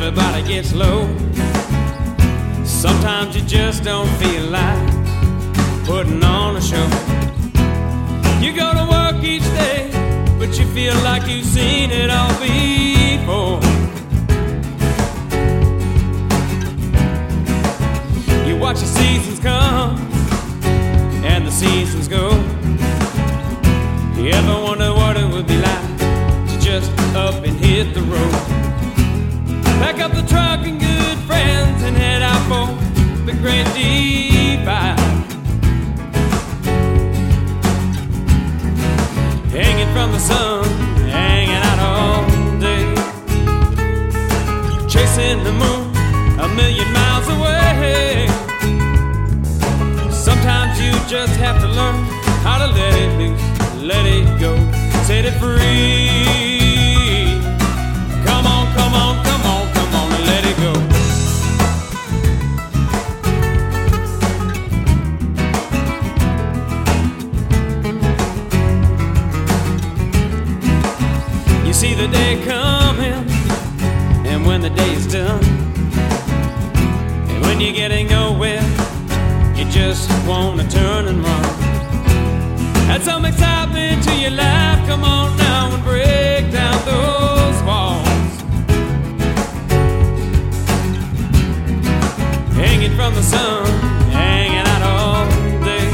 everybody gets low. Sometimes you just don't feel like putting on a show. You go to work each day, but you feel like you've seen it all before. You watch the seasons come and the seasons go. You ever wonder what it would be like to just up and hit the road? Pack up the truck and good friends and head out for the Great Divide. Hanging from the sun, hanging out all day, chasing the moon a million miles away. Sometimes you just have to learn how to let it loose, let it go, set it free. Come on, come on, come on, come on and let it go. You see the day coming, and when the day is done, and when you're getting nowhere, you just wanna turn and run. Add some excitement to your life, come on now and break down those walls. Hanging from the sun, hanging out all day,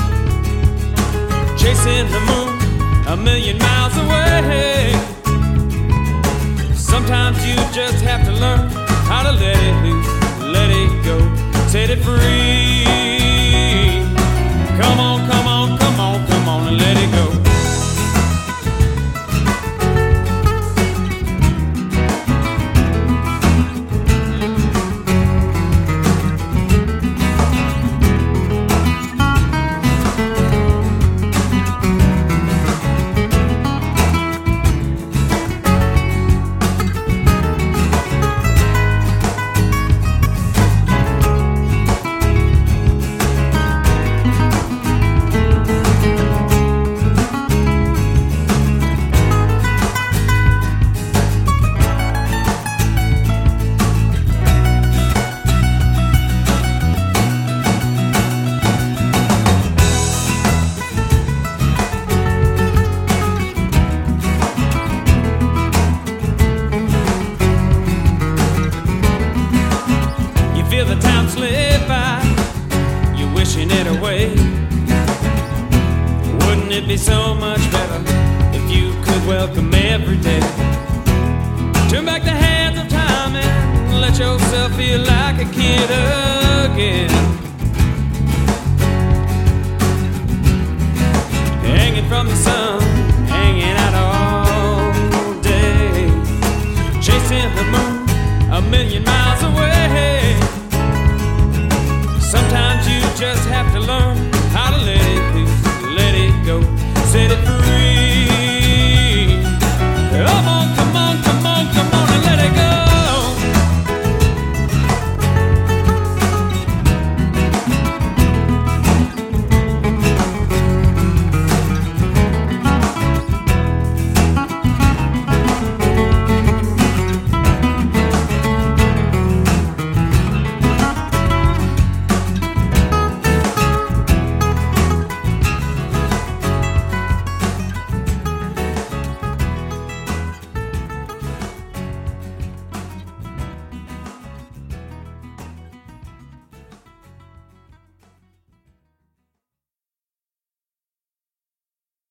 chasing the moon a million miles away. Sometimes you just have to learn how to let it loose, let it go, set it free. Come on, come on, come on, come on and let it go. Feel the time slip by, you're wishing it away. Wouldn't it be so much better if you could welcome every day? Turn back the hands of time and let yourself feel like a kid again. Hanging from the sun, hanging out all day, chasing the moon a million miles away. Sometimes you just have to learn how to let it loose, let it go, set it free.